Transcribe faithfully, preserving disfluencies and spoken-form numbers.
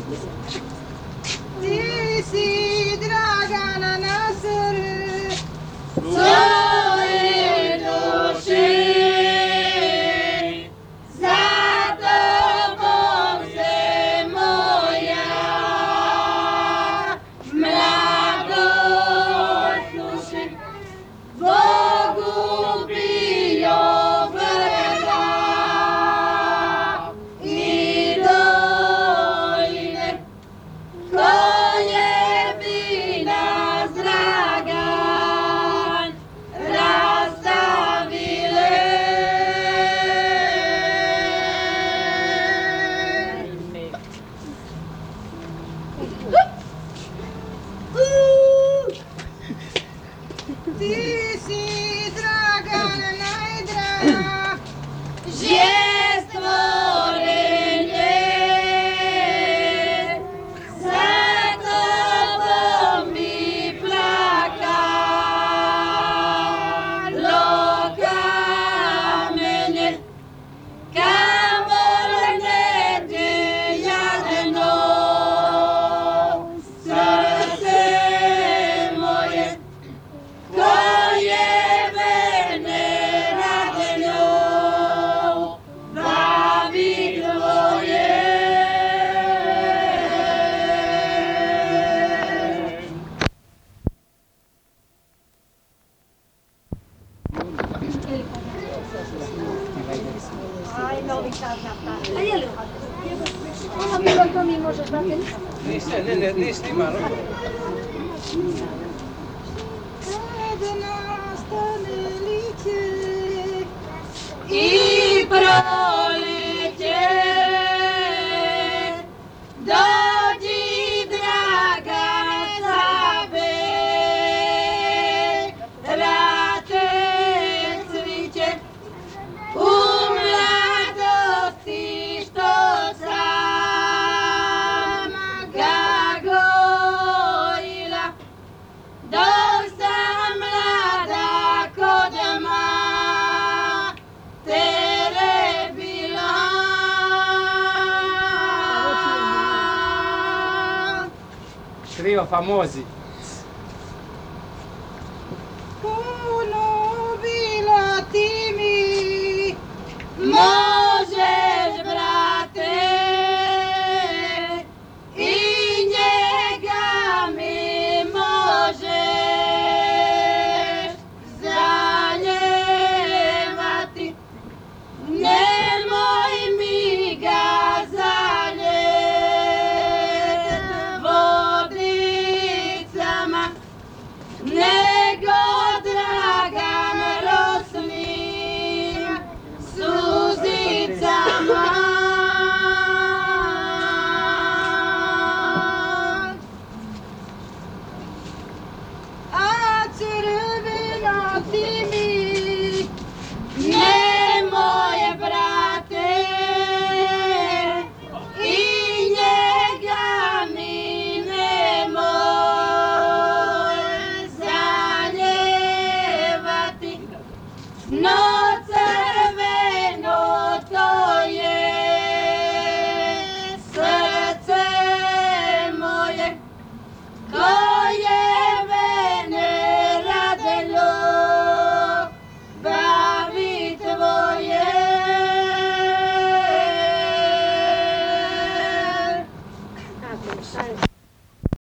Ti si Dragana Nasr, svoje duše, za tobom se moja mladost sluši, Bogu bio brda i doline, koje bi nas Dragan rastavile. ti si Dragana najdraga, Že stvorenje, za tobom bi plakalo kamenje, kamol negdje jadno, srce moje, koje mene radno bavi tvoje. Aj, novi sad napraviti. A je li ovo? Ono bilo to mi možeš dati ništa. Niste, ne, ne, ne snimano. kad nastane lice I proljeće, dođi draga sabe, rate cviće, u mladosti što sam ga gojila, dok sam mlada kod matere bila. Trio famosi. puno bilo ti mi Možeš, brate, i njega mi možeš zaljevati. Nemoj mi ga zaljet vodicama, nego Dragan rosnim suzicama. a crveno ti mi Nemoj, brate, i njega mi nemoj zaljevati. No crveno to je srce moje, koje mene radilo bavi tvoje. A, to je